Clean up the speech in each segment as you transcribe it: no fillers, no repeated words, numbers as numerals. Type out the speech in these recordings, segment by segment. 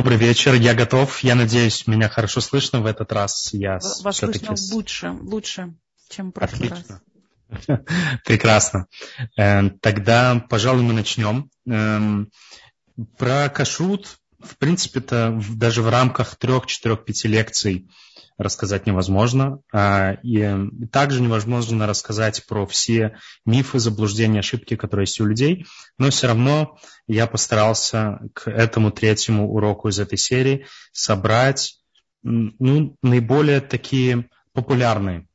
Добрый вечер, я готов. Я надеюсь, меня хорошо слышно в этот раз. Вас слышно лучше, чем в прошлый раз. Прекрасно. Тогда, пожалуй, мы начнем. Про кашрут, в принципе-то, даже в рамках 3, 4, 5 лекций рассказать невозможно. И также невозможно рассказать про все мифы, заблуждения, ошибки, которые есть у людей. Но все равно я постарался к этому 3-му уроку из этой серии собрать наиболее такие популярные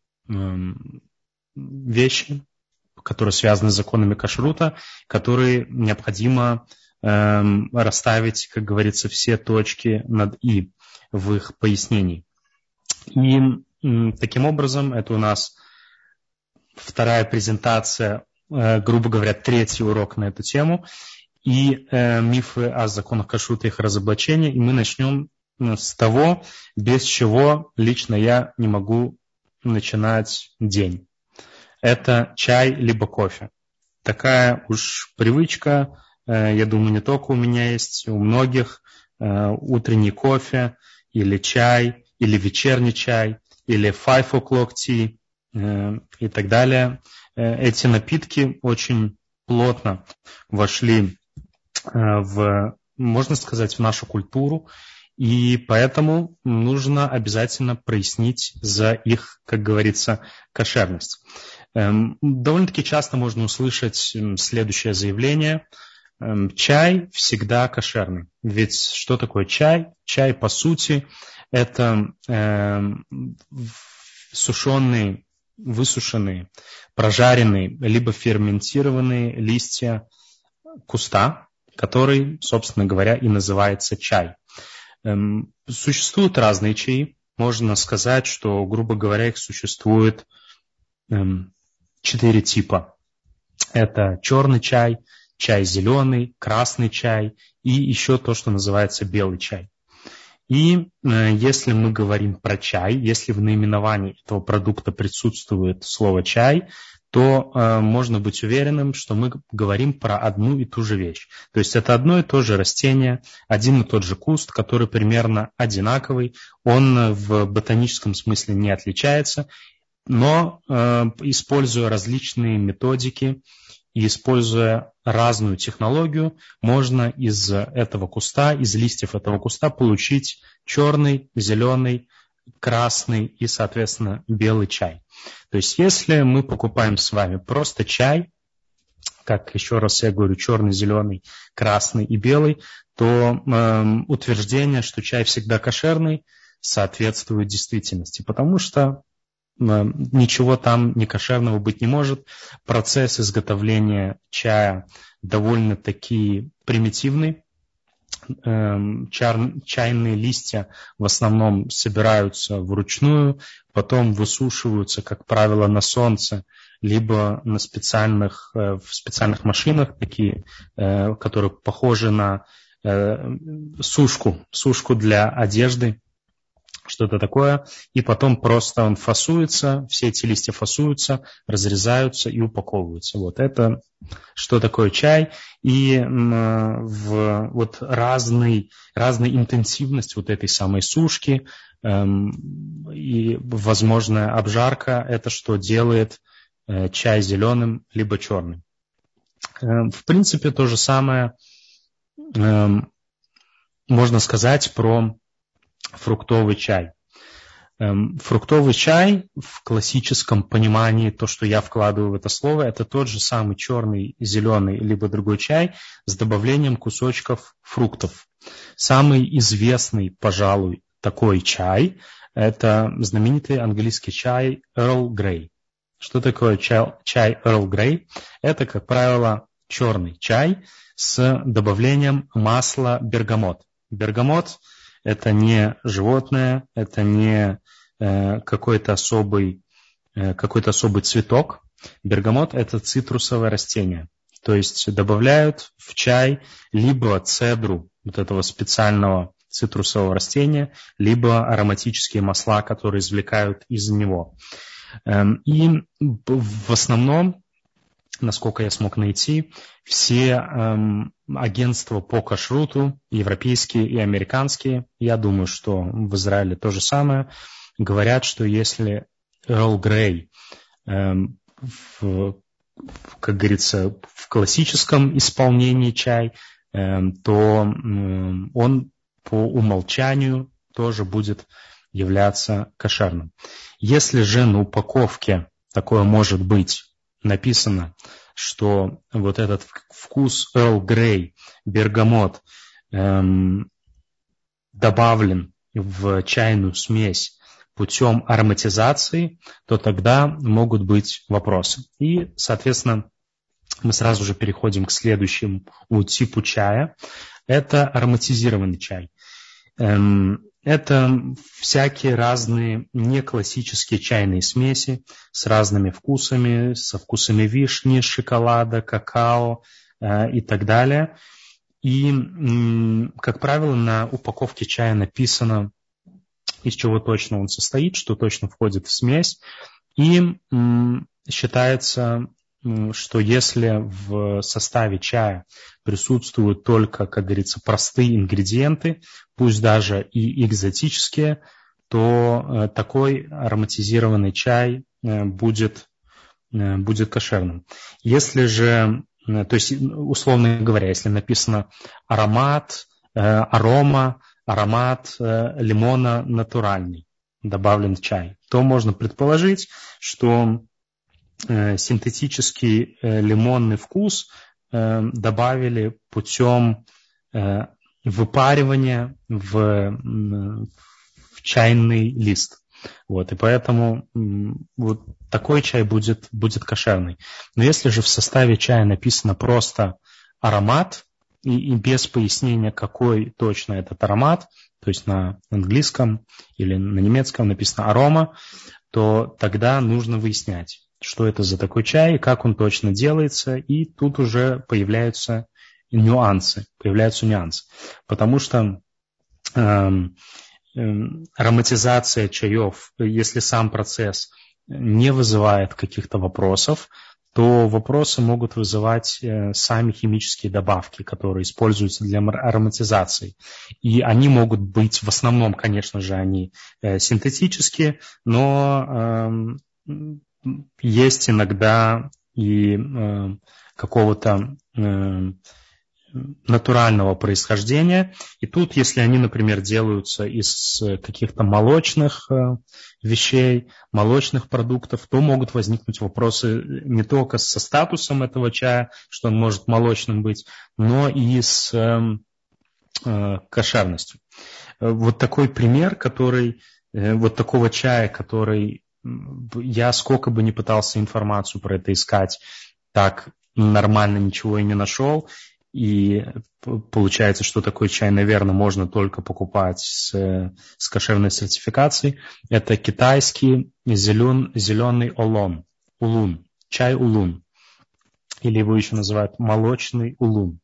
вещи, которые связаны с законами кашрута, которые необходимо расставить, как говорится, все точки над «и» в их пояснении. И таким образом, это у нас 2-я презентация, грубо говоря, 3-й урок на эту тему, и мифы о законах кашрута и их разоблачения. И мы начнем с того, без чего лично я не могу начинать день. Это чай либо кофе. Такая уж привычка, я думаю, не только у меня есть, у многих. Утренний кофе или чай, или вечерний чай, или 5 o'clock tea и так далее. Эти напитки очень плотно вошли можно сказать, в нашу культуру, и поэтому нужно обязательно прояснить за их, как говорится, кошерность. Довольно-таки часто можно услышать следующее заявление: чай всегда кошерный. Ведь что такое чай? Чай, по сути, это сушеные, высушенные, прожаренные, либо ферментированные листья куста, который, собственно говоря, и называется чай. Существуют разные чаи. Можно сказать, что, грубо говоря, их существует 4 типа. Это черный чай, чай зеленый, красный чай и еще то, что называется белый чай. И если мы говорим про чай, если в наименовании этого продукта присутствует слово «чай», то можно быть уверенным, что мы говорим про одну и ту же вещь. То есть это одно и то же растение, один и тот же куст, который примерно одинаковый, он в ботаническом смысле не отличается, но используя различные методики и используя разную технологию, можно из этого куста, из листьев этого куста получить черный, зеленый, красный и, соответственно, белый чай. То есть если мы покупаем с вами просто чай, как еще раз я говорю, черный, зеленый, красный и белый, то утверждение, что чай всегда кошерный, соответствует действительности, потому что ничего там некошерного быть не может. Процесс изготовления чая довольно-таки примитивный. Чайные листья в основном собираются вручную, потом высушиваются, как правило, на солнце, либо в специальных машинах, такие, которые похожи на сушку для одежды, что-то такое, и потом просто он фасуется, все эти листья фасуются, разрезаются и упаковываются. Вот это что такое чай, и вот разная интенсивность вот этой самой сушки и возможная обжарка, это что делает чай зеленым либо черным. В принципе, то же самое можно сказать про фруктовый чай. Фруктовый чай в классическом понимании, то, что я вкладываю в это слово, это тот же самый черный, зеленый, либо другой чай с добавлением кусочков фруктов. Самый известный, пожалуй, такой чай – это знаменитый английский чай Earl Grey. Что такое чай Earl Grey? Это, как правило, черный чай с добавлением масла бергамот. Бергамот – это не животное, это не какой-то особый цветок. Бергамот – это цитрусовое растение. То есть добавляют в чай либо цедру вот этого специального цитрусового растения, либо ароматические масла, которые извлекают из него. И в основном насколько я смог найти, все агентства по кашруту, европейские и американские, я думаю, что в Израиле то же самое, говорят, что если Earl Grey, как говорится, в классическом исполнении чай, то он по умолчанию тоже будет являться кошерным. Если же на упаковке такое может быть написано, что вот этот вкус Earl Grey, бергамот, добавлен в чайную смесь путем ароматизации, то тогда могут быть вопросы. И, соответственно, мы сразу же переходим к следующему типу чая. Это ароматизированный чай. Это всякие разные неклассические чайные смеси с разными вкусами, со вкусами вишни, шоколада, какао и так далее. И, как правило, на упаковке чая написано, из чего точно он состоит, что точно входит в смесь. И считается, что если в составе чая присутствуют только, как говорится, простые ингредиенты, пусть даже и экзотические, то такой ароматизированный чай будет кошерным. Если же, то есть, условно говоря, если написано аромат лимона натуральный, добавлен в чай, то можно предположить, что синтетический лимонный вкус добавили путем выпаривания в чайный лист. Вот, и поэтому вот такой чай будет кошерный. Но если же в составе чая написано просто аромат и без пояснения, какой точно этот аромат, то есть на английском или на немецком написано арома, то тогда нужно выяснять, что это за такой чай, как он точно делается, и тут уже появляются нюансы. Потому что ароматизация чаев, если сам процесс не вызывает каких-то вопросов, то вопросы могут вызывать сами химические добавки, которые используются для ароматизации. И они могут быть, в основном, конечно же, они синтетические, но есть иногда и какого-то натурального происхождения. И тут, если они, например, делаются из каких-то молочных вещей, молочных продуктов, то могут возникнуть вопросы не только со статусом этого чая, что он может молочным быть, но и с кошерностью. Вот такой пример, вот такого чая, который я сколько бы ни пытался информацию про это искать, так нормально ничего и не нашел. И получается, что такой чай, наверное, можно только покупать с кошерной сертификацией. Это китайский зеленый улун, чай улун. Или его еще называют молочный улун.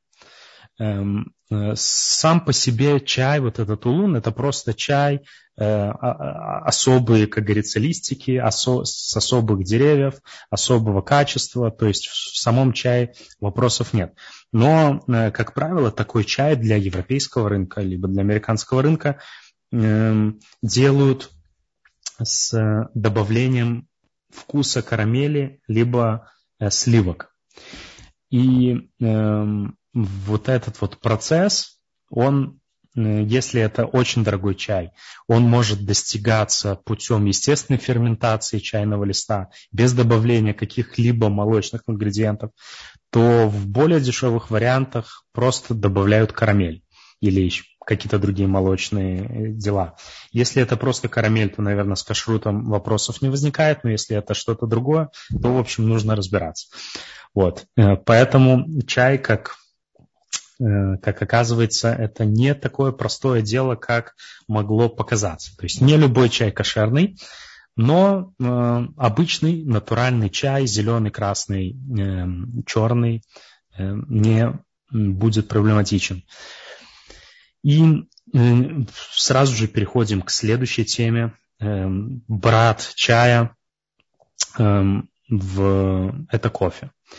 Сам по себе чай, вот этот улун, это просто чай, особые, как говорится, листики, с особых деревьев, особого качества, то есть в самом чае вопросов нет. Но, как правило, такой чай для европейского рынка, либо для американского рынка делают с добавлением вкуса карамели, либо сливок. И вот этот вот процесс, он, если это очень дорогой чай, он может достигаться путем естественной ферментации чайного листа, без добавления каких-либо молочных ингредиентов, то в более дешевых вариантах просто добавляют карамель или какие-то другие молочные дела. Если это просто карамель, то, наверное, с кашрутом вопросов не возникает, но если это что-то другое, то, в общем, нужно разбираться. Вот. Поэтому чай, как оказывается, это не такое простое дело, как могло показаться. То есть не любой чай кошерный, но обычный натуральный чай, зеленый, красный, черный, не будет проблематичен. И сразу же переходим к следующей теме. Брат чая это кофе.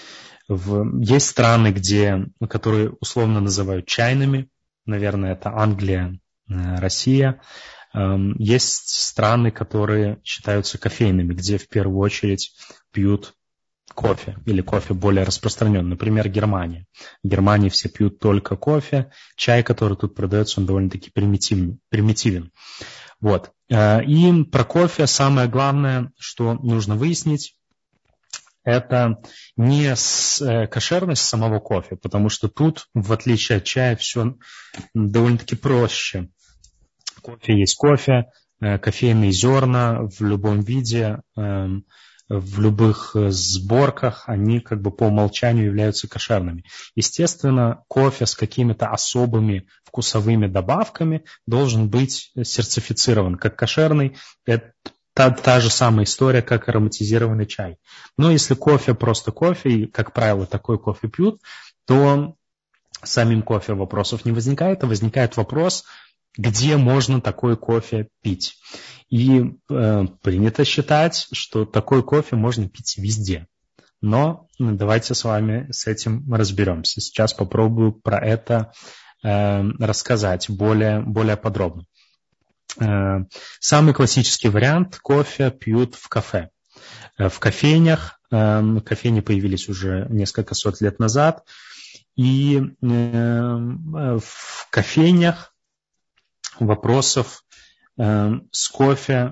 Есть страны, которые условно называют чайными. Наверное, это Англия, Россия. Есть страны, которые считаются кофейными, где в первую очередь пьют кофе, или кофе более распространен. Например, Германия. В Германии все пьют только кофе. Чай, который тут продается, он довольно-таки примитивен. Вот. И про кофе самое главное, что нужно выяснить, это не кошерность самого кофе, потому что тут, в отличие от чая, все довольно-таки проще. Кофе есть кофе, кофейные зерна в любом виде, в любых сборках, они как бы по умолчанию являются кошерными. Естественно, кофе с какими-то особыми вкусовыми добавками должен быть сертифицирован как кошерный. Это та же самая история, как ароматизированный чай. Но если кофе просто кофе, и, как правило, такой кофе пьют, то самим кофе вопросов не возникает, а возникает вопрос, где можно такой кофе пить. И принято считать, что такой кофе можно пить везде. Но давайте с вами с этим разберемся. Сейчас попробую про это рассказать более подробно. Самый классический вариант: кофе пьют в кафе. В кофейнях, кофейни появились уже несколько сот лет назад, и в кофейнях вопросов с кофе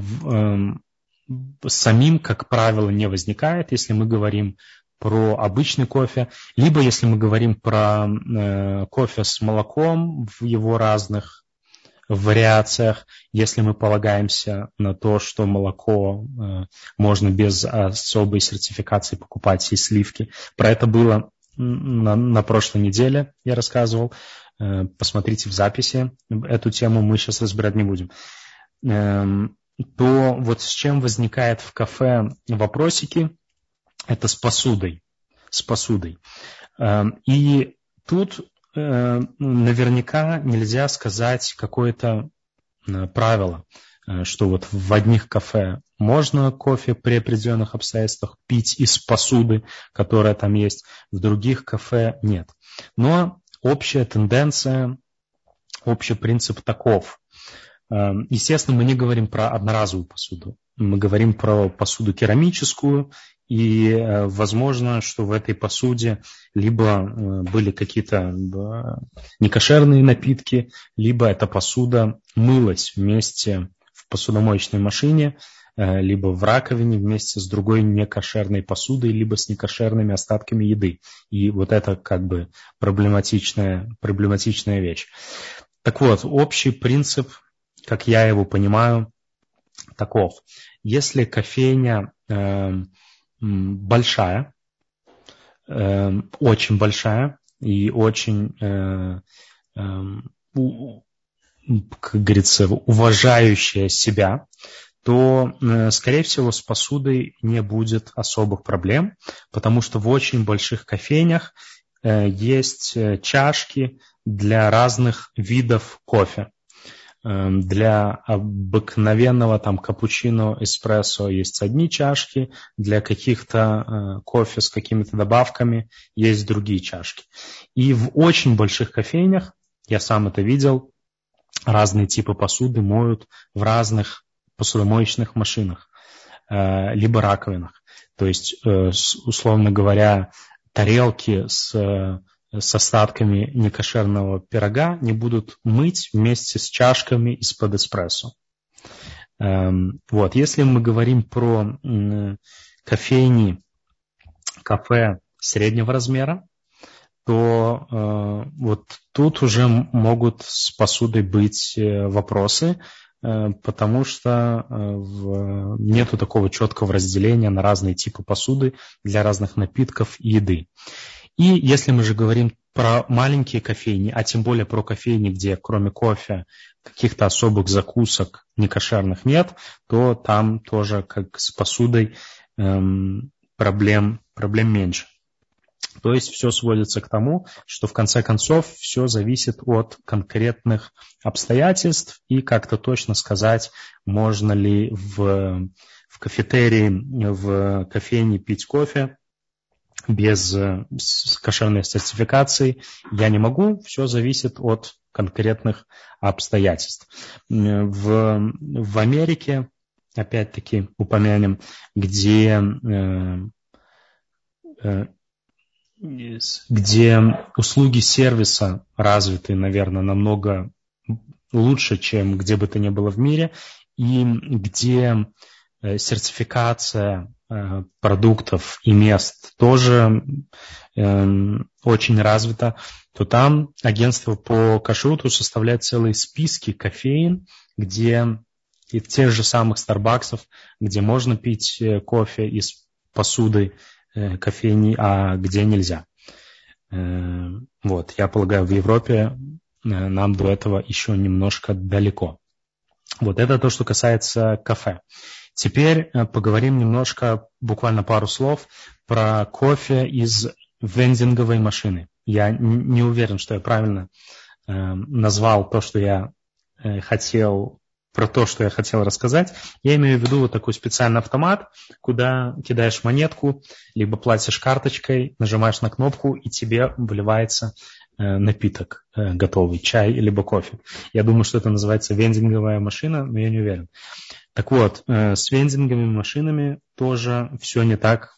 самим, как правило, не возникает, если мы говорим про обычный кофе, либо если мы говорим про кофе с молоком в его разных вариациях, если мы полагаемся на то, что молоко можно без особой сертификации покупать и сливки. Про это было на прошлой неделе, я рассказывал. Посмотрите в записи, эту тему мы сейчас разбирать не будем. То вот с чем возникает в кафе вопросики, это с посудой. И тут наверняка нельзя сказать какое-то правило, что вот в одних кафе можно кофе при определенных обстоятельствах пить из посуды, которая там есть, в других кафе нет. Но общая тенденция, общий принцип таков. Естественно, мы не говорим про одноразовую посуду. Мы говорим про посуду керамическую, и возможно, что в этой посуде либо были какие-то некошерные напитки, либо эта посуда мылась вместе в посудомоечной машине, либо в раковине вместе с другой некошерной посудой, либо с некошерными остатками еды. И вот это как бы проблематичная вещь. Так вот, общий принцип, как я его понимаю, таков. Если кофейня большая, очень большая и очень, как говорится, уважающая себя, то, скорее всего, с посудой не будет особых проблем, потому что в очень больших кофейнях есть чашки для разных видов кофе. Для обыкновенного там капучино, эспрессо есть одни чашки, для каких-то кофе с какими-то добавками есть другие чашки. И в очень больших кофейнях, я сам это видел, разные типы посуды моют в разных посудомоечных машинах, либо раковинах. То есть, условно говоря, тарелки с остатками некошерного пирога не будут мыть вместе с чашками из-под эспрессо. Вот. Если мы говорим про кофейни, кафе среднего размера, то вот тут уже могут с посудой быть вопросы, потому что нету такого четкого разделения на разные типы посуды для разных напитков и еды. И если мы же говорим про маленькие кофейни, а тем более про кофейни, где кроме кофе каких-то особых закусок некошерных нет, то там тоже, как с посудой, проблем меньше. То есть все сводится к тому, что в конце концов все зависит от конкретных обстоятельств, и как-то точно сказать, можно ли в кафетерии, в кофейне пить кофе без кошерной сертификации я не могу. Все зависит от конкретных обстоятельств. В Америке, опять-таки упомянем, где услуги сервиса развиты, наверное, намного лучше, чем где бы то ни было в мире, и где сертификация продуктов и мест тоже очень развита, то там агентство по кашруту составляет целые списки кофеин, где и тех же самых Старбаксов, где можно пить кофе из посуды кофейни, а где нельзя. Вот, я полагаю, в Европе нам до этого еще немножко далеко. Вот это то, что касается кафе. Теперь поговорим немножко, буквально пару слов, про кофе из вендинговой машины. Я не уверен, что я правильно назвал то, что я хотел, про то, что я хотел рассказать. Я имею в виду вот такой специальный автомат, куда кидаешь монетку, либо платишь карточкой, нажимаешь на кнопку, и тебе выливается напиток готовый, чай либо кофе. Я думаю, что это называется вендинговая машина, но я не уверен. Так вот, с вендинговыми машинами тоже все не так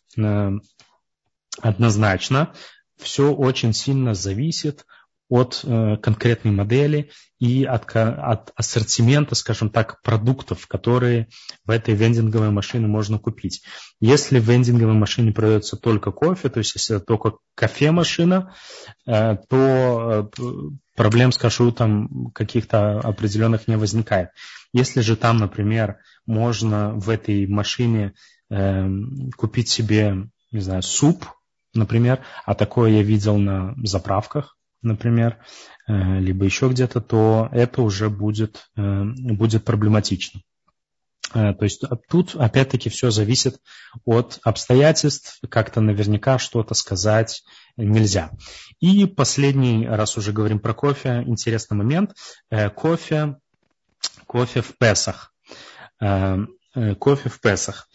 однозначно. Все очень сильно зависит от конкретной модели и от ассортимента, скажем так, продуктов, которые в этой вендинговой машине можно купить. Если в вендинговой машине продается только кофе, то есть если это только кофемашина, то проблем с кашрутом каких-то определенных не возникает. Если же там, например, можно в этой машине купить себе, не знаю, суп, например, а такое я видел на заправках, например, либо еще где-то, то это уже будет проблематично. То есть тут опять-таки все зависит от обстоятельств, как-то наверняка что-то сказать нельзя. И последний, раз уже говорим про кофе, интересный момент. Кофе в Песах. Кофе в Песах.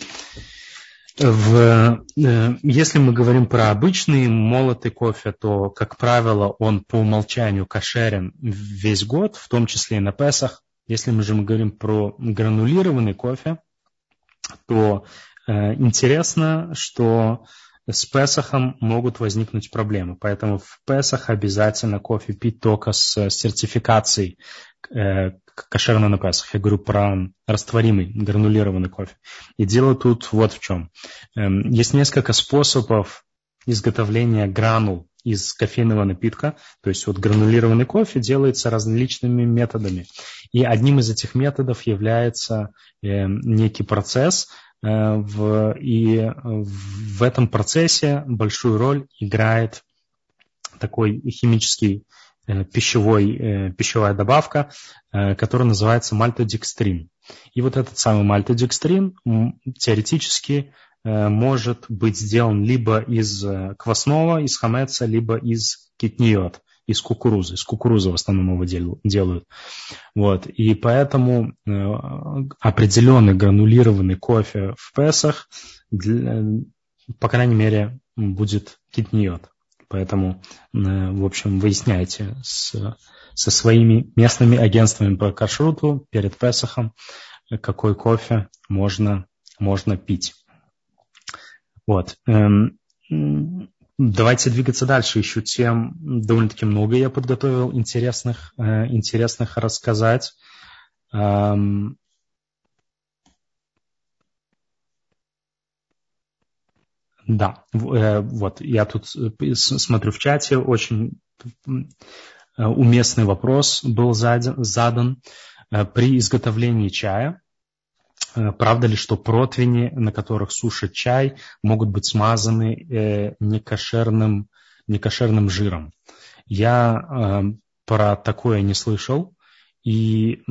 Если мы говорим про обычный молотый кофе, то, как правило, он по умолчанию кошерен весь год, в том числе и на Песах. Если мы же говорим про гранулированный кофе, то интересно, что с Песахом могут возникнуть проблемы. Поэтому в Песах обязательно кофе пить только с сертификацией кошерно на Песах. Я говорю про растворимый, гранулированный кофе. И дело тут вот в чем. Есть несколько способов изготовления гранул из кофейного напитка. То есть вот гранулированный кофе делается различными методами. И одним из этих методов является некий процесс. И в этом процессе большую роль играет такой химический пищевая добавка, которая называется мальтодекстрин. И вот этот самый мальтодекстрин теоретически может быть сделан либо из квасного, из хамеца, либо из китниот, из кукурузы. Из кукурузы в основном его делают. Вот. И поэтому определенный гранулированный кофе в Песах, по крайней мере, будет китниот. Поэтому, в общем, выясняйте со своими местными агентствами по кашруту перед Песахом, какой кофе можно пить. Вот. Давайте двигаться дальше. Еще тем довольно-таки много я подготовил интересных рассказать. Да, вот я тут смотрю в чате, очень уместный вопрос был задан. При изготовлении чая, правда ли, что противни, на которых сушат чай, могут быть смазаны некошерным жиром? Я про такое не слышал. И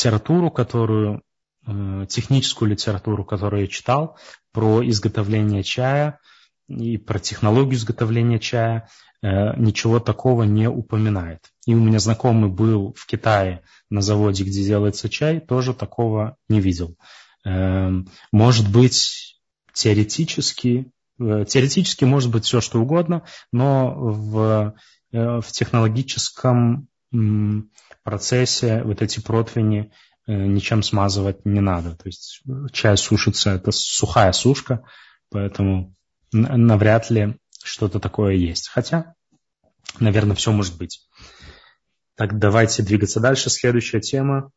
техническую литературу, которую я читал про изготовление чая и про технологию изготовления чая, ничего такого не упоминает. И у меня знакомый был в Китае на заводе, где делается чай, тоже такого не видел. Может быть, теоретически теоретически может быть все, что угодно, но в технологическом процессе вот эти противни ничем смазывать не надо. То есть чай сушится, это сухая сушка, поэтому навряд ли что-то такое есть. Хотя, наверное, все может быть. Так, давайте двигаться дальше. Следующая тема,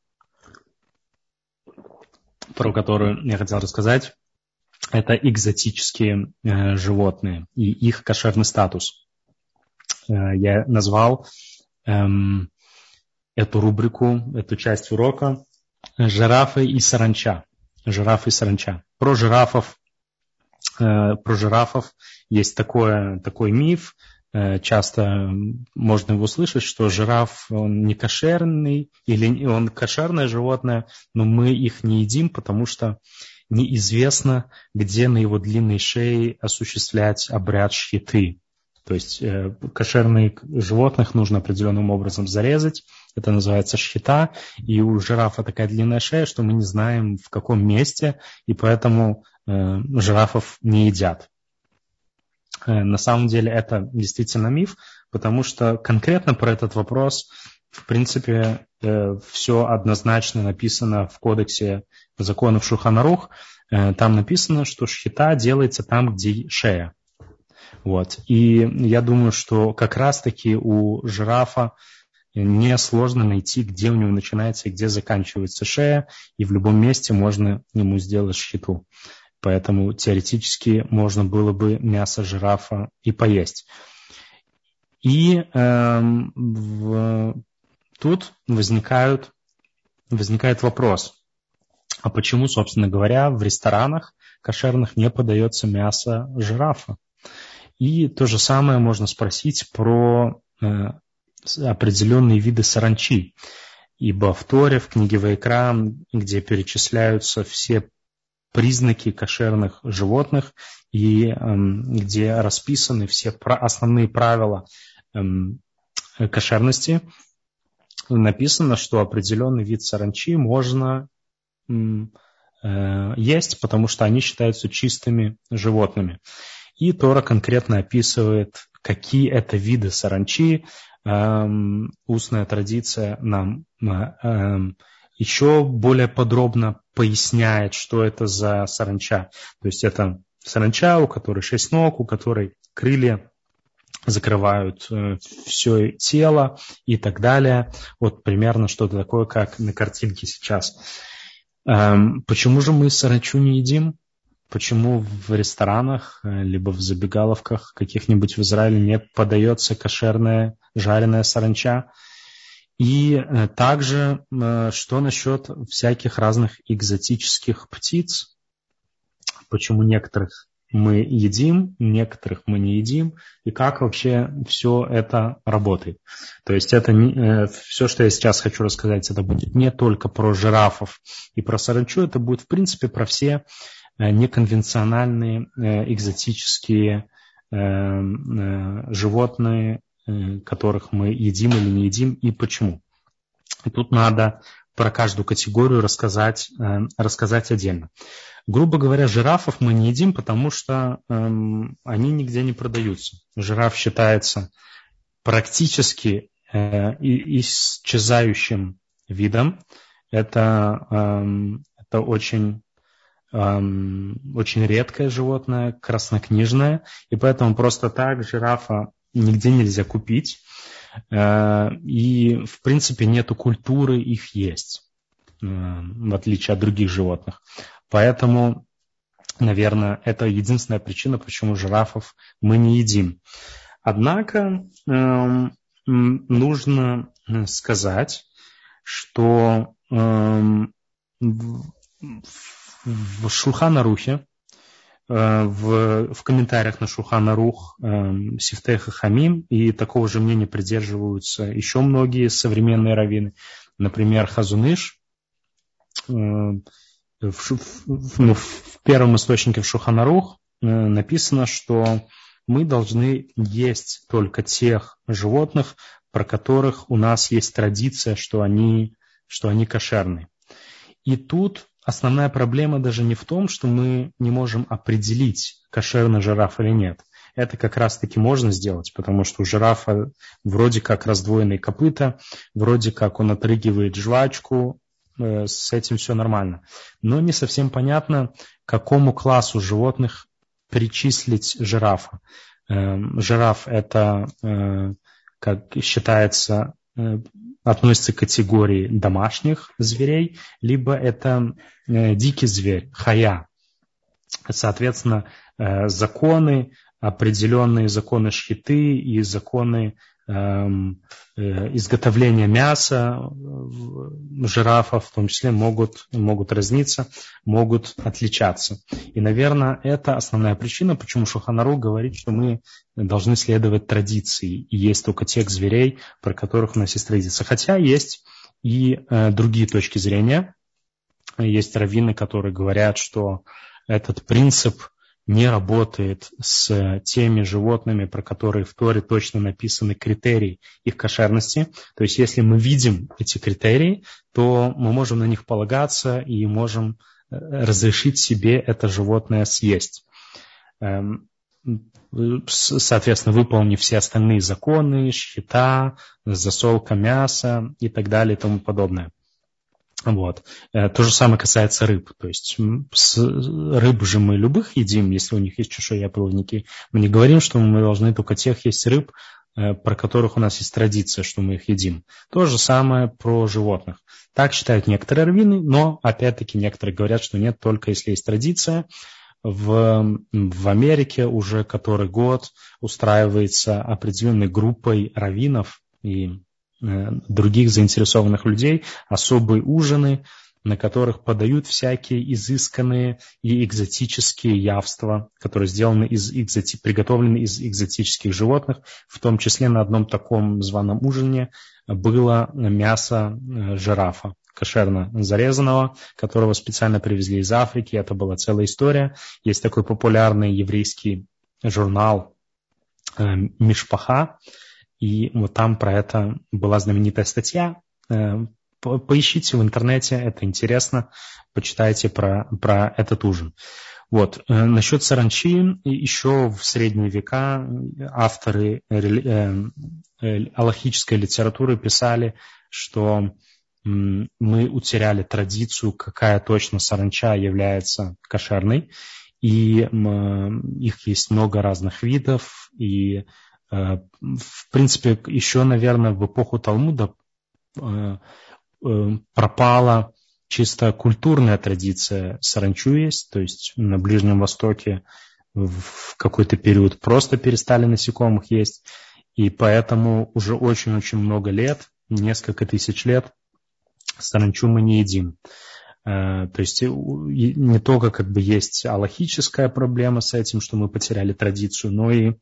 про которую я хотел рассказать, это экзотические животные и их кошерный статус. Я назвал эту рубрику, эту часть урока «Жирафы и саранча». Жирафы и саранча. Про жирафов есть такой миф. Часто можно его слышать, что жираф, он не кошерный, или он кошерное животное, но мы их не едим, потому что неизвестно, где на его длинной шее осуществлять обряд шхиты. То есть кошерных животных нужно определенным образом зарезать. Это называется шхита. И у жирафа такая длинная шея, что мы не знаем, в каком месте, и поэтому жирафов не едят. На самом деле это действительно миф, потому что конкретно про этот вопрос, в принципе, все однозначно написано в кодексе законов Шулхан Арух. Там написано, что шхита делается там, где шея. Вот. И я думаю, что как раз-таки у жирафа несложно найти, где у него начинается и где заканчивается шея, и в любом месте можно ему сделать шхиту. Поэтому теоретически можно было бы мясо жирафа и поесть. И тут возникает вопрос, а почему, собственно говоря, в ресторанах кошерных не подается мясо жирафа? И то же самое можно спросить про определенные виды саранчи. Ибо в Торе, в книге Ваикра, где перечисляются все признаки кошерных животных и где расписаны все основные правила кошерности, написано, что определенный вид саранчи можно есть, потому что они считаются чистыми животными. И Тора конкретно описывает, какие это виды саранчи. Устная традиция нам еще более подробно поясняет, что это за саранча. То есть это саранча, у которой 6 ног, у которой крылья закрывают все тело и так далее. Вот примерно что-то такое, как на картинке сейчас. Почему же мы саранчу не едим? Почему в ресторанах либо в забегаловках каких-нибудь в Израиле не подается кошерная жареная саранча? И также, что насчет всяких разных экзотических птиц? Почему некоторых мы едим, некоторых мы не едим? И как вообще все это работает? То есть это все, что я сейчас хочу рассказать, это будет не только про жирафов и про саранчу, это будет в принципе про все неконвенциональные экзотические животные, которых мы едим или не едим, и почему. И тут надо про каждую категорию рассказать отдельно. Грубо говоря, жирафов мы не едим, потому что они нигде не продаются. Жираф считается практически исчезающим видом. Это очень редкое животное, краснокнижное, и поэтому просто так жирафа нигде нельзя купить. И, в принципе, нету культуры их есть, в отличие от других животных. Поэтому, наверное, это единственная причина, почему жирафов мы не едим. Однако нужно сказать, что в Шулхан Арухе, в комментариях на Шулхан Арух Сифтей Хахамим, и такого же мнения придерживаются еще многие современные раввины. Например, Хазон Иш в первом источнике в Шулхан Арух написано, что мы должны есть только тех животных, про которых у нас есть традиция, что они кошерные. И тут основная проблема даже не в том, что мы не можем определить, кошерный жираф или нет. Это как раз-таки можно сделать, потому что у жирафа вроде как раздвоенные копыта, вроде как он отрыгивает жвачку, с этим все нормально. Но не совсем понятно, к какому классу животных причислить жирафа. Жираф это, как считается, относится к категории домашних зверей, либо это дикий зверь, хая. Соответственно, законы, определенные законы шхиты и законы изготовления мяса жирафов, в том числе, могут разниться, могут отличаться. И, наверное, это основная причина, почему Шулхан Арух говорит, что мы должны следовать традиции. И есть только тех зверей, про которых у нас есть традиция. Хотя есть и другие точки зрения. Есть раввины, которые говорят, что этот принцип не работает с теми животными, про которые в Торе точно написаны критерии их кошерности. То есть, если мы видим эти критерии, то мы можем на них полагаться и можем разрешить себе это животное съесть. Соответственно, выполнив все остальные законы, шхита, засолка мяса и так далее и тому подобное. Вот. То же самое касается рыб. То есть рыб же мы любых едим, если у них есть чешуя, плавники. Мы не говорим, что мы должны только тех есть рыб, про которых у нас есть традиция, что мы их едим. То же самое про животных. Так считают некоторые раввины, но опять-таки некоторые говорят, что нет, только если есть традиция. В Америке уже который год устраивается определенной группой раввинов и других заинтересованных людей особые ужины, на которых подают всякие изысканные и экзотические явства, которые сделаны приготовлены из экзотических животных. В том числе на одном таком званом ужине было мясо жирафа, кошерно зарезанного, которого специально привезли из Африки. Это была целая история. Есть такой популярный еврейский журнал «Мишпаха», и вот там про это была знаменитая статья. Поищите в интернете, это интересно, почитайте про этот ужин. Вот. Насчет саранчи, еще в средние века авторы алахической литературы писали, что мы утеряли традицию, какая точно саранча является кошерной, и их есть много разных видов, и в принципе, еще, наверное, в эпоху Талмуда пропала чисто культурная традиция саранчу есть, то есть на Ближнем Востоке в какой-то период просто перестали насекомых есть, и поэтому уже очень-очень много лет, несколько тысяч лет, саранчу мы не едим. То есть не только как бы есть алахическая проблема с этим, что мы потеряли традицию, но и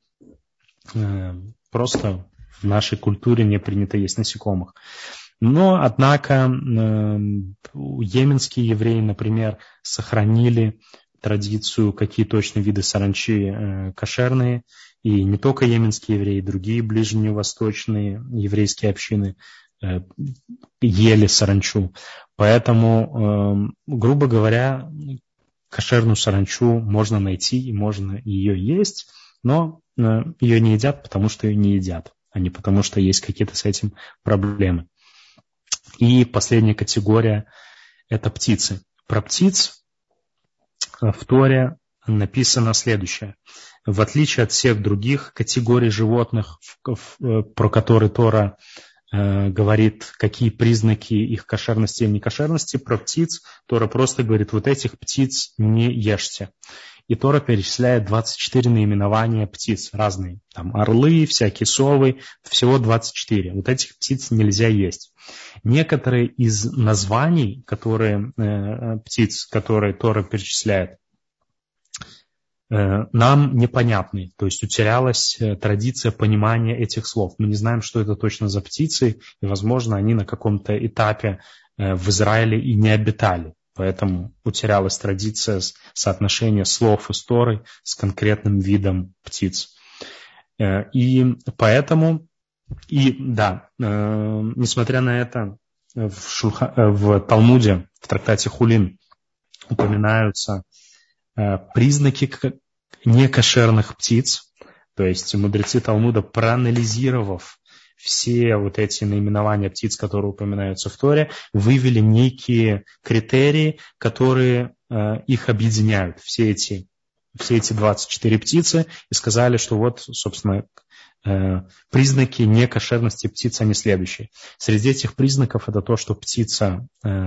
просто в нашей культуре не принято есть насекомых. Но, однако, йеменские евреи, например, сохранили традицию, какие точно виды саранчи кошерные, и не только йеменские евреи, другие ближневосточные еврейские общины ели саранчу. Поэтому, грубо говоря, кошерную саранчу можно найти и можно ее есть, но ее не едят, потому что ее не едят, а не потому что есть какие-то с этим проблемы. И последняя категория – это птицы. Про птиц в Торе написано следующее. В отличие от всех других категорий животных, про которые Тора говорит, какие признаки их кошерности и некошерности, про птиц Тора просто говорит, вот этих птиц не ешьте. И Тора перечисляет 24 наименования птиц разные. Там орлы, всякие совы, всего 24. Вот этих птиц нельзя есть. Некоторые из названий, птиц, которые Тора перечисляет, нам непонятны. То есть утерялась традиция понимания этих слов. Мы не знаем, что это точно за птицы, и, возможно, они на каком-то этапе в Израиле и не обитали. Поэтому утерялась традиция соотношения слов из Торы с конкретным видом птиц. И поэтому, несмотря на это, в Талмуде, в трактате Хулин, упоминаются признаки некошерных птиц. То есть мудрецы Талмуда, проанализировав все вот эти наименования птиц, которые упоминаются в Торе, вывели некие критерии, которые их объединяют, все эти 24 птицы, и сказали, что вот, собственно, признаки некошерности птиц, они следующие. Среди этих признаков это то, что птица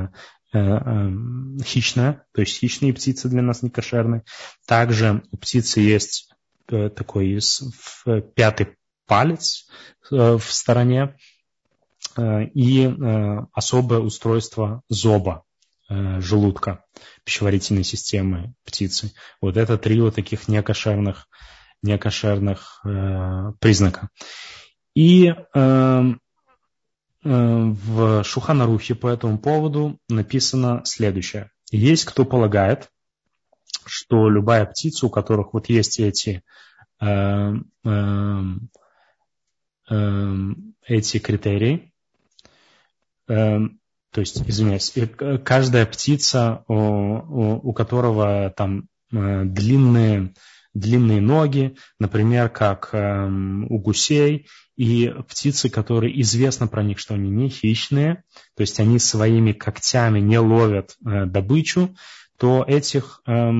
хищная, то есть хищные птицы для нас не кошерны. Также у птицы есть такой пятый палец в стороне и особое устройство зоба, желудка, пищеварительной системы птицы. Вот это 3 вот таких некошерных признака. И в Шулхан Арухе по этому поводу написано следующее. Есть кто полагает, что любая птица, у которых вот есть эти критерии, то есть, извиняюсь, каждая птица, у которого там длинные ноги, например, как у гусей, и птицы, которые известно про них, что они не хищные, то есть они своими когтями не ловят добычу, то этих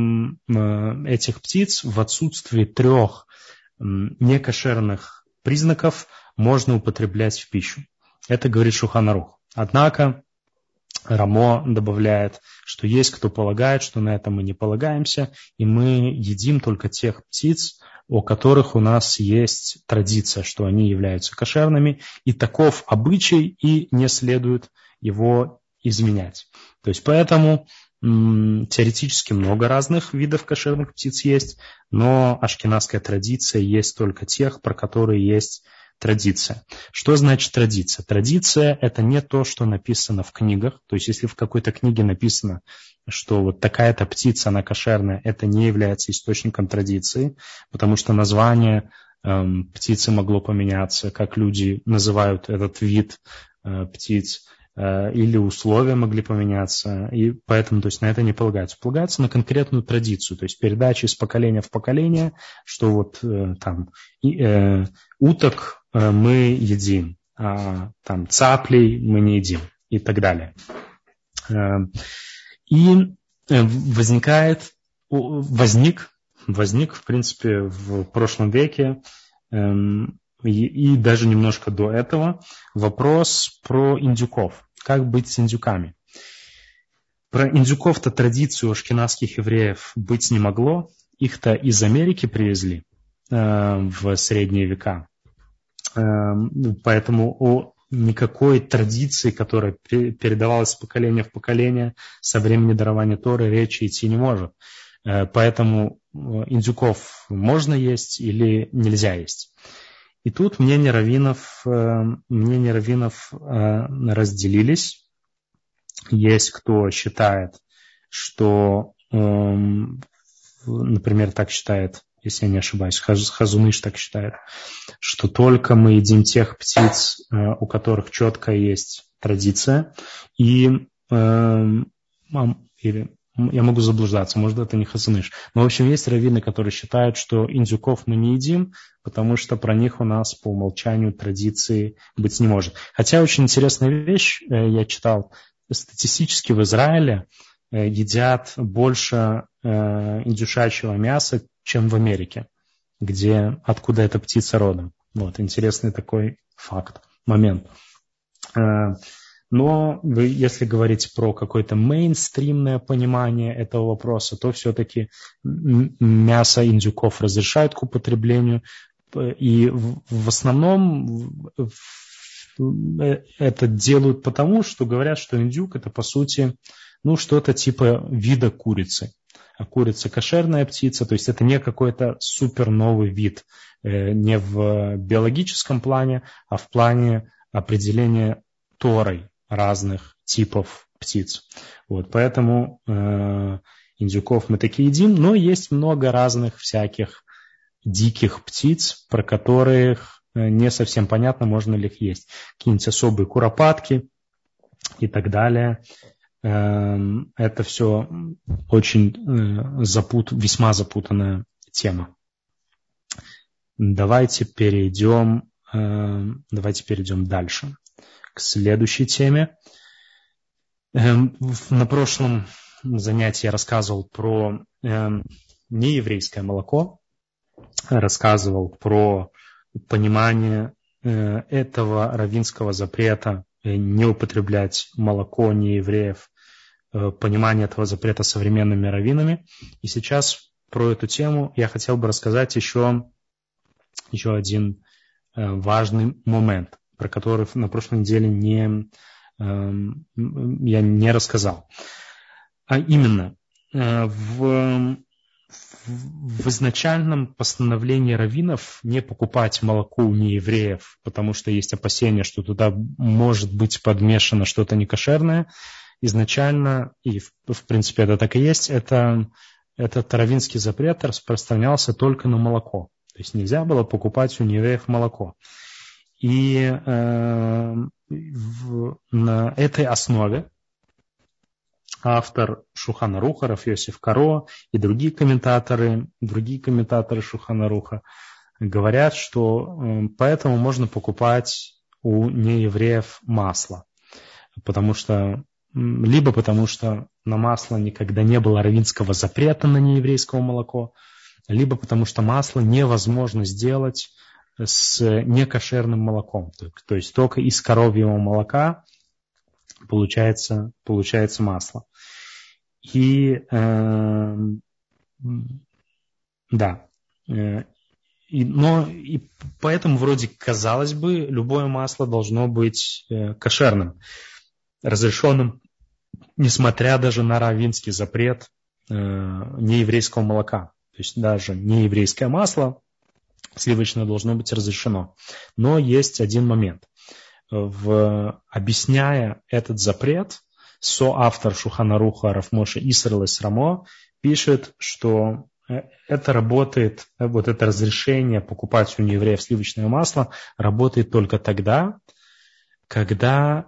птиц в отсутствии 3 некошерных признаков можно употреблять в пищу. Это говорит Шулхан Арух. Однако Рамо добавляет, что есть кто полагает, что на это мы не полагаемся, и мы едим только тех птиц, у которых у нас есть традиция, что они являются кошерными, и таков обычай, и не следует его изменять. То есть поэтому теоретически много разных видов кошерных птиц есть, но ашкеназская традиция есть только тех, про которые есть традиция. Что значит традиция? Традиция – это не то, что написано в книгах. То есть если в какой-то книге написано, что вот такая-то птица, она кошерная, это не является источником традиции, потому что название птицы могло поменяться, как люди называют этот вид птиц, или условия могли поменяться, и поэтому, то есть, на это не полагается. Полагается на конкретную традицию, то есть передача из поколения в поколение, что вот там уток мы едим, а там цаплей мы не едим и так далее. И возник, в принципе, в прошлом веке и даже немножко до этого вопрос про индюков. Как быть с индюками? Про индюков-то традицию ашкеназских евреев быть не могло. Их-то из Америки привезли в средние века. Поэтому никакой традиции, которая передавалась с поколения в поколение со времени дарования Торы, речи идти не может. Поэтому индюков можно есть или нельзя есть. И тут мнения раввинов разделились. Есть кто считает, что, например, так считает, если я не ошибаюсь, Хазуныш так считает, что только мы едим тех птиц, у которых четко есть традиция, или я могу заблуждаться, может, это не Хазуныш. Но, в общем, есть раввины, которые считают, что индюков мы не едим, потому что про них у нас по умолчанию традиции быть не может. Хотя очень интересная вещь, я читал, статистически в Израиле едят больше индюшачьего мяса, чем в Америке, откуда эта птица родом. Вот, интересный такой факт, момент. Но если говорить про какое-то мейнстримное понимание этого вопроса, то все-таки мясо индюков разрешают к употреблению. И в основном это делают потому, что говорят, что индюк это по сути что-то типа вида курицы. А курица кошерная птица, то есть это не какой-то супер новый вид, не в биологическом плане, а в плане определения Торой разных типов птиц. Вот, поэтому индюков мы таки едим, но есть много разных всяких диких птиц, про которых не совсем понятно, можно ли их есть. Какие-нибудь особые куропатки и так далее. Это все очень весьма запутанная тема. Давайте перейдем дальше к следующей теме. На прошлом занятии я рассказывал про нееврейское молоко, рассказывал про понимание этого раввинского запрета не употреблять молоко неевреев, понимание этого запрета современными раввинами. И сейчас про эту тему я хотел бы рассказать еще один важный момент, про который на прошлой неделе я не рассказал. А именно, в изначальном постановлении раввинов не покупать молоко у неевреев, потому что есть опасения, что туда может быть подмешано что-то некошерное, изначально, и в принципе это так и есть, этот раввинский запрет распространялся только на молоко. То есть нельзя было покупать у неевреев молоко. И на этой основе автор Шулхан Аруха, Рав Йосеф Каро и другие комментаторы Шулхан Аруха говорят, что поэтому можно покупать у неевреев масло. Либо потому что на масло никогда не было раввинского запрета на нееврейское молоко, либо потому что масло невозможно сделать с некошерным молоком. То есть только из коровьего молока получается масло. И поэтому вроде, казалось бы, любое масло должно быть кошерным, разрешенным, несмотря даже на раввинский запрет нееврейского молока. То есть даже нееврейское масло сливочное должно быть разрешено. Но есть один момент. Объясняя этот запрет, соавтор Шулхан Аруха Рав Моше Исраэль эс Рамо пишет, что это работает, вот это разрешение покупать у неевреев сливочное масло работает только тогда, когда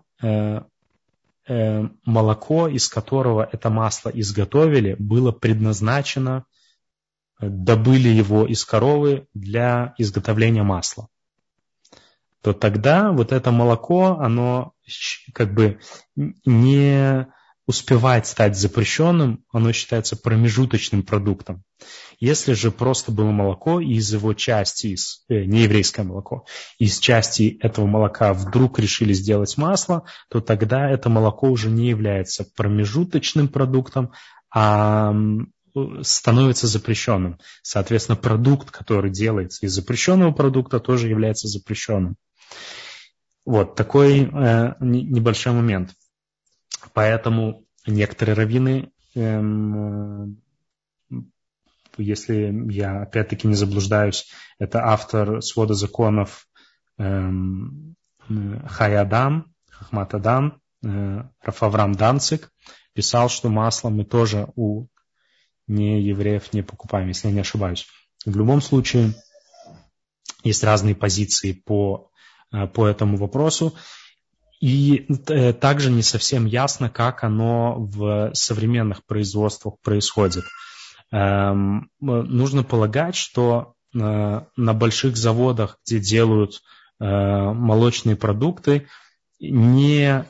молоко, из которого это масло изготовили, было предназначено, добыли его из коровы для изготовления масла. То тогда вот это молоко, оно как бы не успевает стать запрещенным, оно считается промежуточным продуктом. Если же просто было молоко, и из его части, нееврейское молоко, из части этого молока вдруг решили сделать масло, то тогда это молоко уже не является промежуточным продуктом, а становится запрещенным. Соответственно, продукт, который делается из запрещенного продукта, тоже является запрещенным. Вот такой небольшой момент. Поэтому некоторые раввины, если я опять-таки не заблуждаюсь, это автор свода законов Хай-Адам, Хахмат Адам, Рав Авраам Данцик, писал, что масло мы тоже у неевреев не покупаем, если я не ошибаюсь. В любом случае, есть разные позиции по этому вопросу. И также не совсем ясно, как оно в современных производствах происходит. Нужно полагать, что на больших заводах, где делают молочные продукты, нету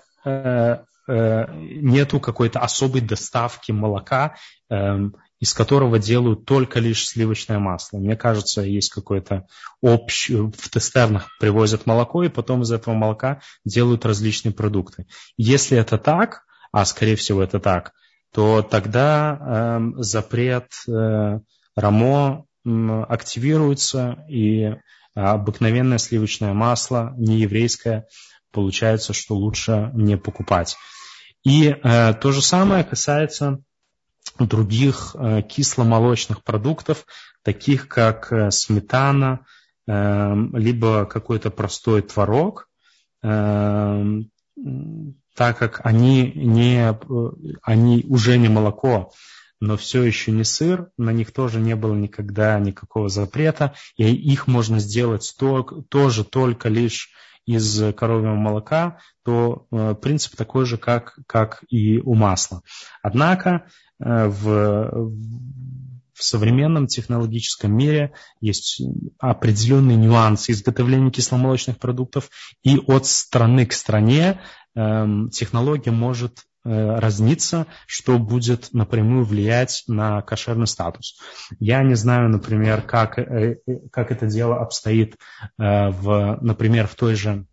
какой-то особой доставки молока, из которого делают только лишь сливочное масло. Мне кажется, есть какой-то в цистернах привозят молоко, и потом из этого молока делают различные продукты. Если это так, а скорее всего это так, то тогда запрет Рамо активируется, и обыкновенное сливочное масло, нееврейское, получается, что лучше не покупать. И то же самое касается других кисломолочных продуктов, таких как сметана, либо какой-то простой творог, так как они уже не молоко, но все еще не сыр, на них тоже не было никогда никакого запрета, и их можно сделать тоже только лишь из коровьего молока, то принцип такой же, как и у масла. Однако в современном технологическом мире есть определенные нюансы изготовления кисломолочных продуктов, и от страны к стране технология может разниться, что будет напрямую влиять на кошерный статус. Я не знаю, например, как это дело обстоит, например, в той же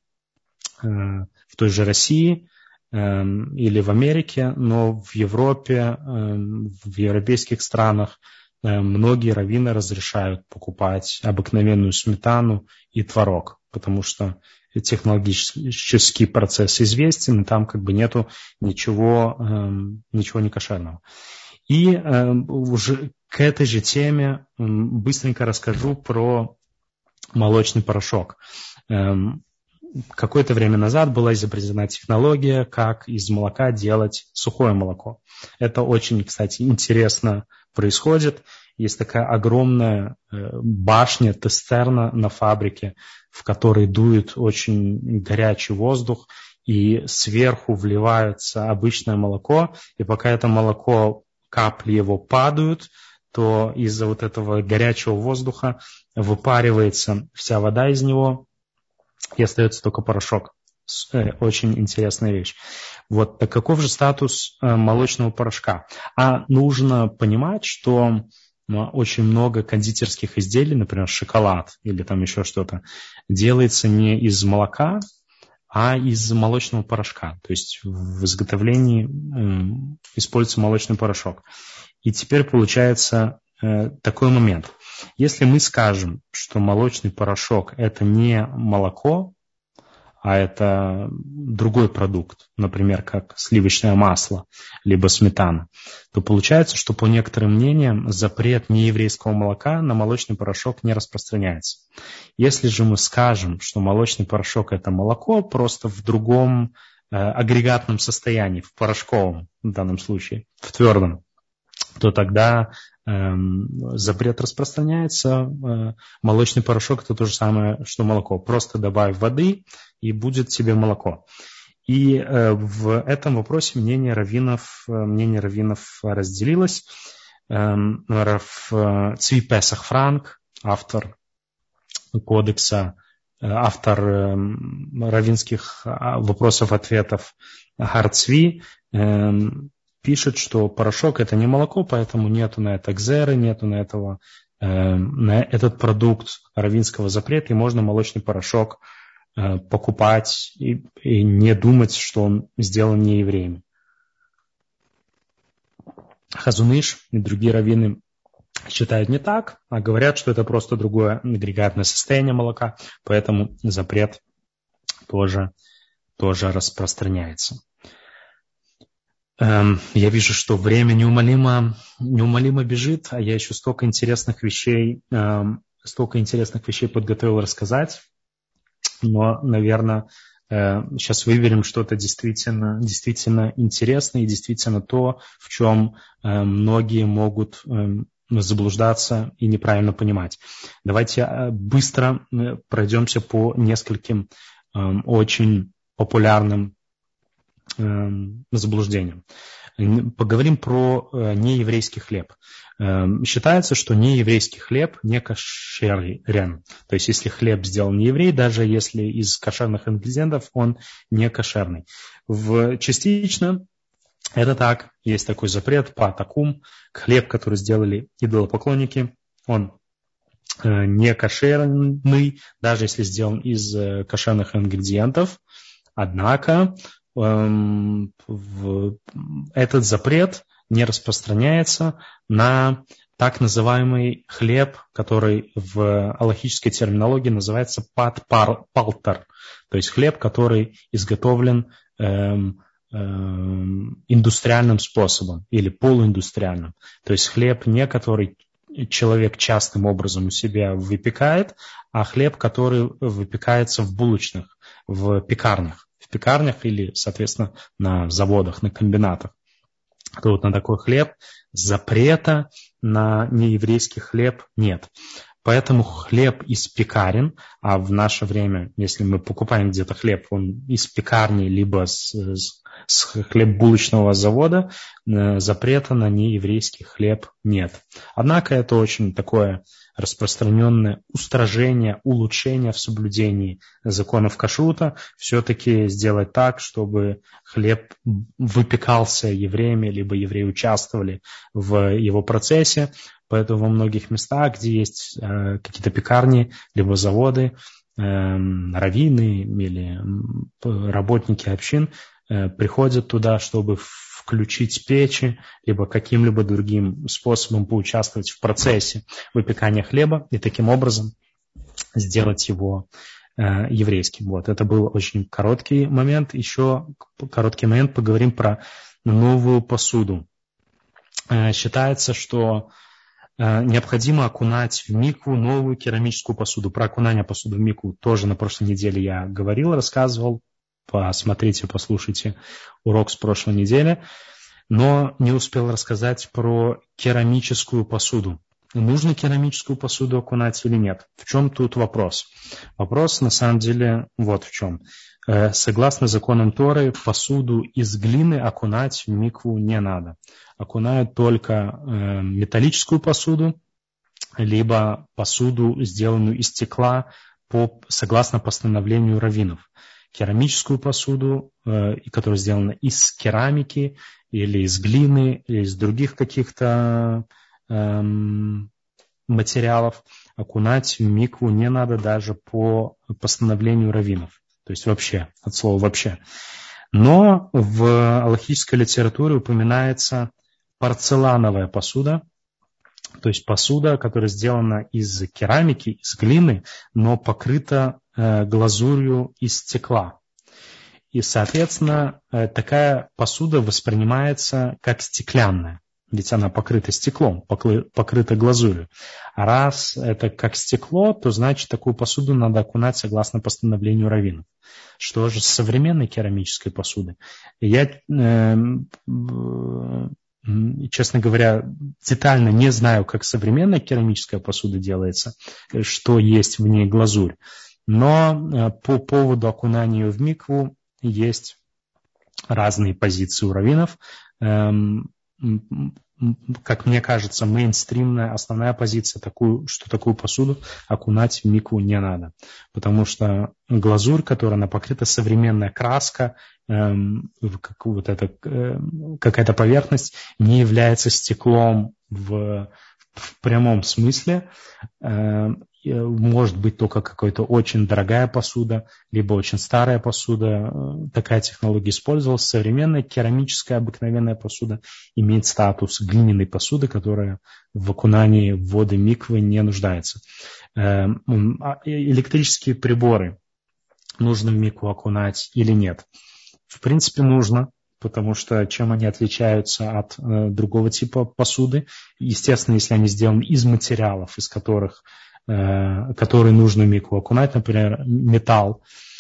России или в Америке, но в Европе, в европейских странах многие раввины разрешают покупать обыкновенную сметану и творог, потому что технологический процесс известен, и там как бы нету ничего некошерного. И уже к этой же теме быстренько расскажу про молочный порошок. Какое-то время назад была изобретена технология, как из молока делать сухое молоко. Это очень, кстати, интересно происходит. Есть такая огромная башня цистерна на фабрике, в которой дует очень горячий воздух, и сверху вливается обычное молоко, и пока это молоко, капли его падают, то из-за вот этого горячего воздуха выпаривается вся вода из него, и остается только порошок. Очень интересная вещь. Вот, так каков же статус молочного порошка? А нужно понимать, что очень много кондитерских изделий, например, шоколад или там еще что-то, делается не из молока, а из молочного порошка. То есть в изготовлении используется молочный порошок. И теперь получается такой момент. Если мы скажем, что молочный порошок – это не молоко, а это другой продукт, например, как сливочное масло, либо сметана, то получается, что по некоторым мнениям запрет нееврейского молока на молочный порошок не распространяется. Если же мы скажем, что молочный порошок – это молоко, просто в другом агрегатном состоянии, в порошковом в данном случае, в твердом, то тогда запрет распространяется. Молочный порошок – это то же самое, что молоко. Просто добавь воды, и будет тебе молоко. И в этом вопросе мнение раввинов разделилось. Цви Песах Франк, автор кодекса, автор раввинских вопросов-ответов Гар Цви, пишет, что порошок – это не молоко, поэтому нету на это кзеры, нету на этот продукт раввинского запрета, и можно молочный порошок покупать и не думать, что он сделан не евреями. Хазон Иш и другие раввины считают не так, а говорят, что это просто другое агрегатное состояние молока, поэтому запрет тоже распространяется. Я вижу, что время неумолимо бежит, а я еще столько интересных вещей подготовил рассказать. Но, наверное, сейчас выберем что-то действительно интересное и действительно то, в чем многие могут заблуждаться и неправильно понимать. Давайте быстро пройдемся по нескольким очень популярным заблуждением. Поговорим про нееврейский хлеб. Считается, что нееврейский хлеб не кошерен. То есть, если хлеб сделан не еврей, даже если из кошерных ингредиентов, он не кошерный. Частично это так. Есть такой запрет патакум. Хлеб, который сделали идолопоклонники, он не кошерный, даже если сделан из кошерных ингредиентов. Однако этот запрет не распространяется на так называемый хлеб, который в алахической терминологии называется пат-палтер, то есть хлеб, который изготовлен индустриальным способом или полуиндустриальным. То есть хлеб не который человек частным образом у себя выпекает, а хлеб, который выпекается в булочных, в пекарнях или, соответственно, на заводах, на комбинатах. То вот на такой хлеб запрета на нееврейский хлеб нет. Поэтому хлеб из пекарен, а в наше время, если мы покупаем где-то хлеб, он из пекарни, либо с хлеббулочного завода, запрета на нееврейский хлеб нет. Однако это очень такое распространенное устражение, улучшение в соблюдении законов кашрута, все-таки сделать так, чтобы хлеб выпекался евреями, либо евреи участвовали в его процессе. Поэтому во многих местах, где есть какие-то пекарни, либо заводы, раввины или работники общин приходят туда, чтобы включить печи, либо каким-либо другим способом поучаствовать в процессе выпекания хлеба и таким образом сделать его еврейским. Вот, это был очень короткий момент. Еще короткий момент поговорим про новую посуду. Считается, что необходимо окунать в микву новую керамическую посуду. Про окунание посуды в микву тоже на прошлой неделе я говорил, рассказывал. Посмотрите, послушайте урок с прошлой недели. Но не успел рассказать про керамическую посуду. Нужно керамическую посуду окунать или нет? В чем тут вопрос? Вопрос на самом деле вот в чем. Согласно законам Торы, посуду из глины окунать в микву не надо. Окунают только металлическую посуду, либо посуду, сделанную из стекла, согласно постановлению раввинов. Керамическую посуду, которая сделана из керамики или из глины, или из других каких-то материалов, окунать в микву не надо даже по постановлению раввинов. То есть вообще, от слова вообще. Но в алахической литературе упоминается порцелановая посуда, то есть посуда, которая сделана из керамики, из глины, но покрыта глазурью из стекла. И, соответственно, такая посуда воспринимается как стеклянная, ведь она покрыта стеклом, покрыта глазурью. А раз это как стекло, то значит такую посуду надо окунать согласно постановлению раввинов. Что же с современной керамической посудой? Я, честно говоря, детально не знаю, как современная керамическая посуда делается, что есть в ней глазурь. Но по поводу окунания в микву есть разные позиции у раввинов. Как мне кажется, мейнстримная, основная позиция, что такую посуду окунать в микву не надо. Потому что глазурь, которая она покрыта, современная краска, какая-то поверхность, не является стеклом в прямом смысле. Может быть только какая-то очень дорогая посуда, либо очень старая посуда. Такая технология использовалась. Современная керамическая обыкновенная посуда имеет статус глиняной посуды, которая в окунании в воды миквы не нуждается. Электрические приборы нужно в микву окунать или нет? В принципе, нужно. Потому что чем они отличаются от другого типа посуды? Естественно, если они сделаны из материалов, из которые нужно в микву окунать, например, металл.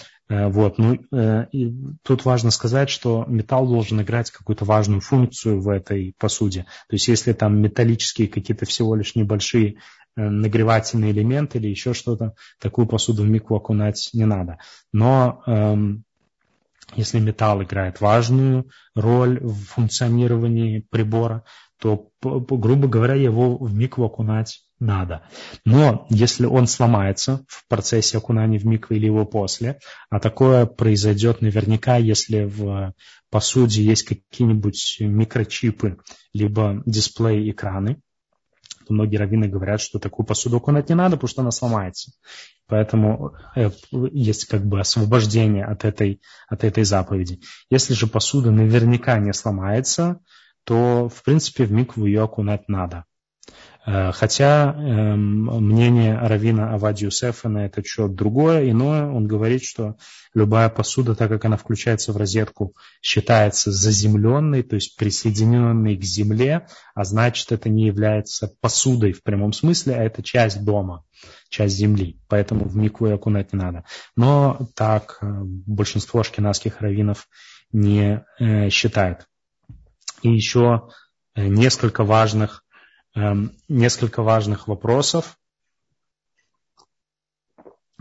И тут важно сказать, что металл должен играть какую-то важную функцию в этой посуде. То есть если там металлические какие-то всего лишь небольшие нагревательные элементы или еще что-то, такую посуду в микву окунать не надо. Но если металл играет важную роль в функционировании прибора, то, грубо говоря, его в микву окунать надо. Но если он сломается в процессе окунания в микву или его после, а такое произойдет наверняка, если в посуде есть какие-нибудь микрочипы, либо дисплей-экраны, то многие раввины говорят, что такую посуду окунать не надо, потому что она сломается. Поэтому есть как бы освобождение от этой заповеди. Если же посуда наверняка не сломается, то, в принципе, в микву ее окунать надо. Хотя мнение раввина Авадии Йосефа на этот счет другое, иное. Он говорит, что любая посуда, так как она включается в розетку, считается заземленной, то есть присоединенной к земле, а значит, это не является посудой в прямом смысле, а это часть дома, часть земли. Поэтому в микву ее окунать не надо. Но так большинство ашкеназских раввинов не считают. И еще несколько важных вопросов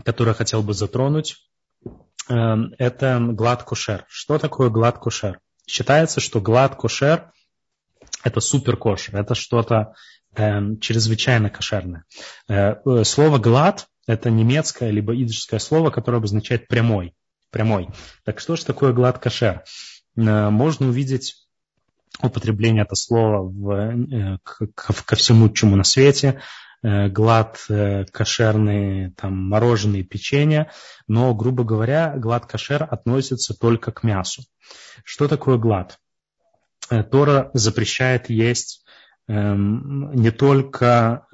который я хотел бы затронуть, это глад кошер. Что такое глад кошер? Считается, что глад кошер – это супер кошер, это что-то чрезвычайно кошерное. Слово глад – это немецкое либо идишское слово, которое обозначает прямой. Так что же такое глад кошер? Можно увидеть употребление этого слова ко всему, чему на свете. Глад кошерные, там, мороженое, печенье, но, грубо говоря, глад кошер относится только к мясу. Что такое глад? Тора запрещает есть не только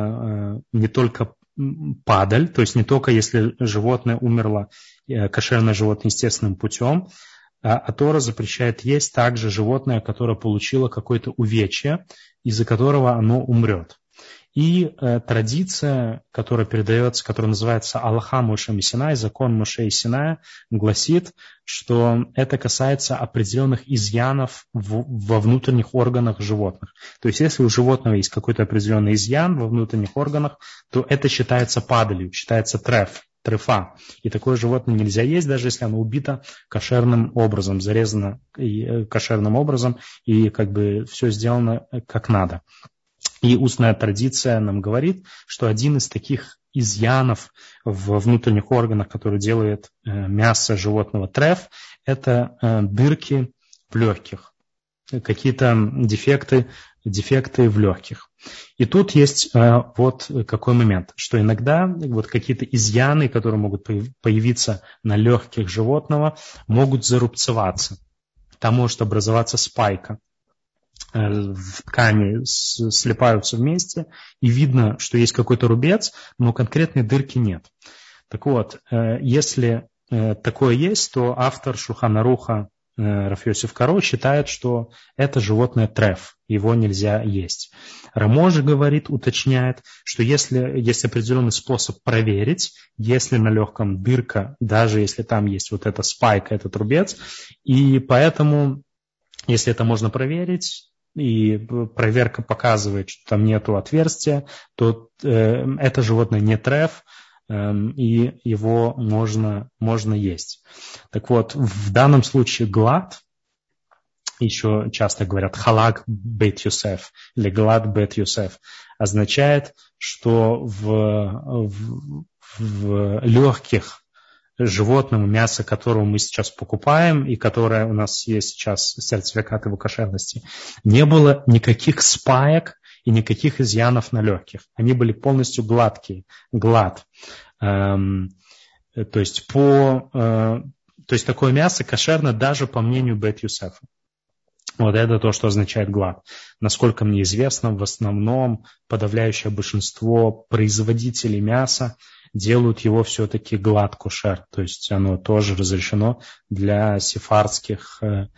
падаль, то есть не только если животное умерло, кошерное животное естественным путем, а Тора запрещает есть также животное, которое получило какое-то увечье, из-за которого оно умрет. И традиция, которая передается, которая называется Аллаха Моше и Синай, закон Моше и Синая, гласит, что это касается определенных изъянов во внутренних органах животных. То есть если у животного есть какой-то определенный изъян во внутренних органах, то это считается падалью, считается трефа. И такое животное нельзя есть, даже если оно убито кошерным образом, зарезано кошерным образом, и как бы все сделано как надо. И устная традиция нам говорит, что один из таких изъянов в внутренних органах, который делает мясо животного треф, это дырки в легких, какие-то дефекты в легких. И тут есть вот какой момент, что иногда вот какие-то изъяны, которые могут появиться на легких животного, могут зарубцеваться. Там может образоваться спайка. В ткани слипаются вместе, и видно, что есть какой-то рубец, но конкретной дырки нет. Так вот, если такое есть, то автор Шулхан Аруха Рав Йосеф Каро считает, что это животное треф, его нельзя есть. Рамо же говорит, уточняет, что если есть определенный способ проверить, если на легком дырка, даже если там есть вот эта спайка, этот рубец, и поэтому, если это можно проверить, и проверка показывает, что там нету отверстия, то это животное не треф, и его можно есть. Так вот, в данном случае глад, еще часто говорят халак бет Йосеф или глад бет Йосеф, означает, что в легких животному, мясо которого мы сейчас покупаем и которое у нас есть сейчас сертификат его кошерности, не было никаких спаек и никаких изъянов на легких. Они были полностью гладкие, глад. То есть такое мясо кошерно даже по мнению бет Йосефа. Вот это то, что означает глад. Насколько мне известно, в основном подавляющее большинство производителей мяса делают его все-таки глад кошер, то есть оно тоже разрешено для сефардских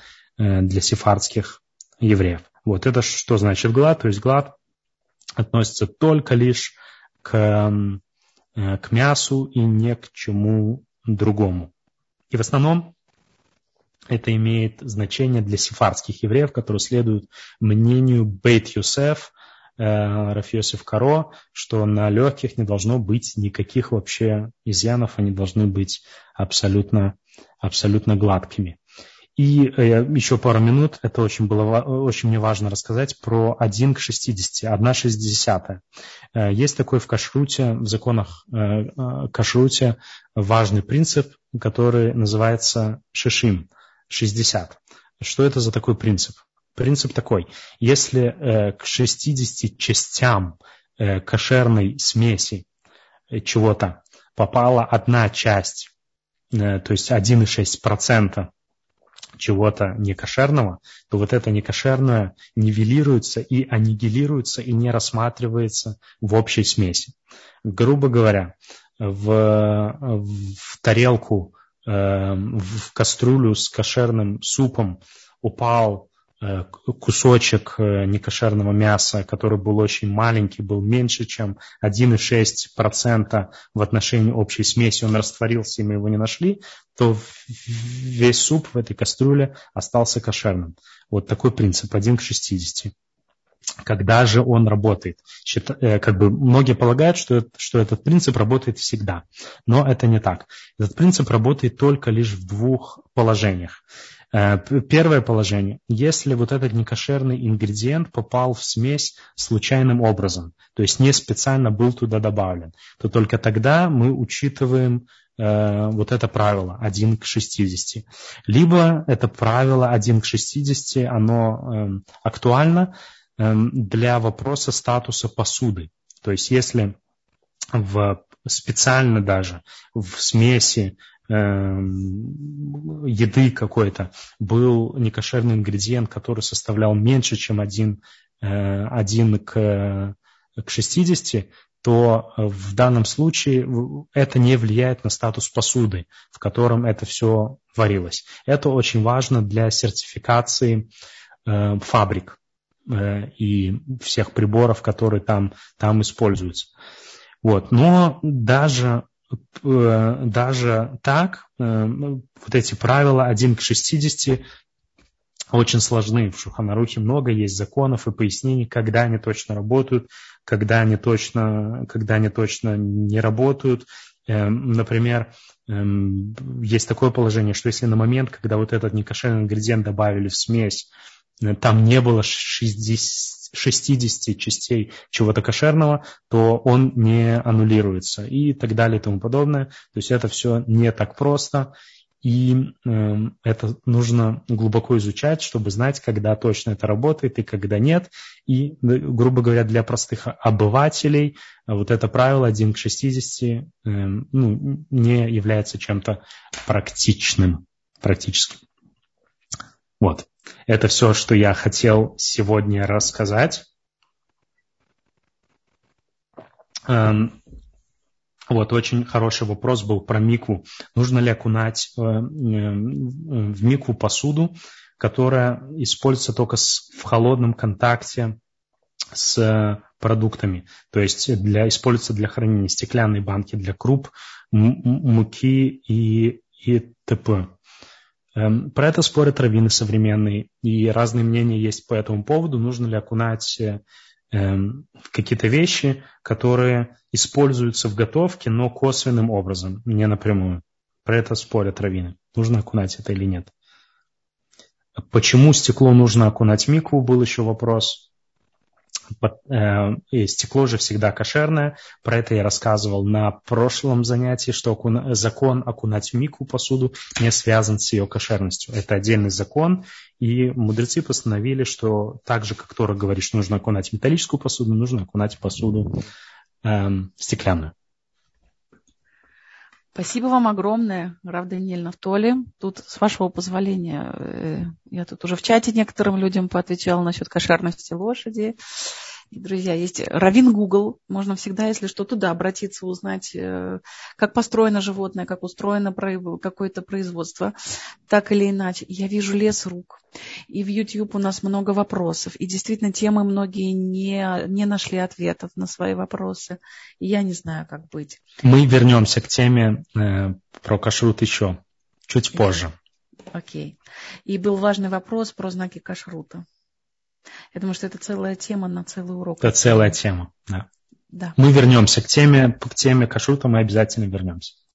евреев. Вот это что значит глад? То есть глад относится только лишь к мясу и ни к чему другому. И в основном это имеет значение для сефардских евреев, которые следуют мнению бет Йосеф, Рав Йосеф Каро, что на легких не должно быть никаких вообще изъянов, они должны быть абсолютно гладкими. И еще пару минут, это очень мне важно рассказать про 1 к 60, 1/60. Есть такой в кашруте, в законах кашруте важный принцип, который называется шишим, 60. Что это за такой принцип? Принцип такой, если к 60 частям кошерной смеси чего-то попала одна часть, то есть 1,6% чего-то некошерного, то вот это некошерное нивелируется и аннигилируется и не рассматривается в общей смеси. Грубо говоря, в тарелку, в кастрюлю с кошерным супом упал кусочек некошерного мяса, который был очень маленький, был меньше, чем 1,6% в отношении общей смеси, он растворился, и мы его не нашли, то весь суп в этой кастрюле остался кошерным. Вот такой принцип, 1 к 60. когда же он работает. Многие полагают, что этот принцип работает всегда, но это не так. Этот принцип работает только лишь в двух положениях. Первое положение. Если вот этот некошерный ингредиент попал в смесь случайным образом, то есть не специально был туда добавлен, то только тогда мы учитываем вот это правило 1 к 60. Либо это правило 1 к 60, оно актуально для вопроса статуса посуды. То есть если специально даже в смеси еды какой-то был некошерный ингредиент, который составлял меньше, чем 1 к 60, то в данном случае это не влияет на статус посуды, в котором это все варилось. Это очень важно для сертификации фабрик и всех приборов, которые там используются. Вот. Но даже так, вот эти правила 1 к 60 очень сложны. В Шулхан Арухе много есть законов и пояснений, когда они точно работают, когда они точно не работают. Например, есть такое положение, что если на момент, когда вот этот некошерный ингредиент добавили в смесь, там не было 60 частей чего-то кошерного, то он не аннулируется и так далее и тому подобное. То есть это все не так просто, и это нужно глубоко изучать, чтобы знать, когда точно это работает и когда нет. И, грубо говоря, для простых обывателей вот это правило 1 к 60 не является чем-то практическим. Вот. Это все, что я хотел сегодня рассказать. Вот, очень хороший вопрос был про микву. Нужно ли окунать в микву посуду, которая используется только в холодном контакте с продуктами? То есть используется для хранения стеклянной банки для круп, муки и т.п. Про это спорят раввины современные, и разные мнения есть по этому поводу. Нужно ли окунать какие-то вещи, которые используются в готовке, но косвенным образом, не напрямую. Про это спорят раввины. Нужно окунать это или нет. Почему стекло нужно окунать в микву, был еще вопрос. И стекло же всегда кошерное. Про это я рассказывал на прошлом занятии, что закон окунать в микву посуду не связан с ее кошерностью. Это отдельный закон. И мудрецы постановили, что так же, как Тора говорит, что нужно окунать металлическую посуду, нужно окунать посуду стеклянную. Спасибо вам огромное, Рав Даниэль Нафтоли. Тут, с вашего позволения, я тут уже в чате некоторым людям поотвечала насчет кошерности лошади. И, друзья, есть Раввин Google. Можно всегда, если что, туда обратиться, узнать, как построено животное, как устроено какое-то производство. Так или иначе. Я вижу лес рук. И в YouTube у нас много вопросов. И действительно, темы многие не нашли ответов на свои вопросы. И я не знаю, как быть. Мы вернемся к теме про кашрут еще чуть позже. Окей. И был важный вопрос про знаки кашрута. Я думаю, что это целая тема на целый урок. Это целая тема, да. Да. Мы вернемся к теме кашрута, мы обязательно вернемся.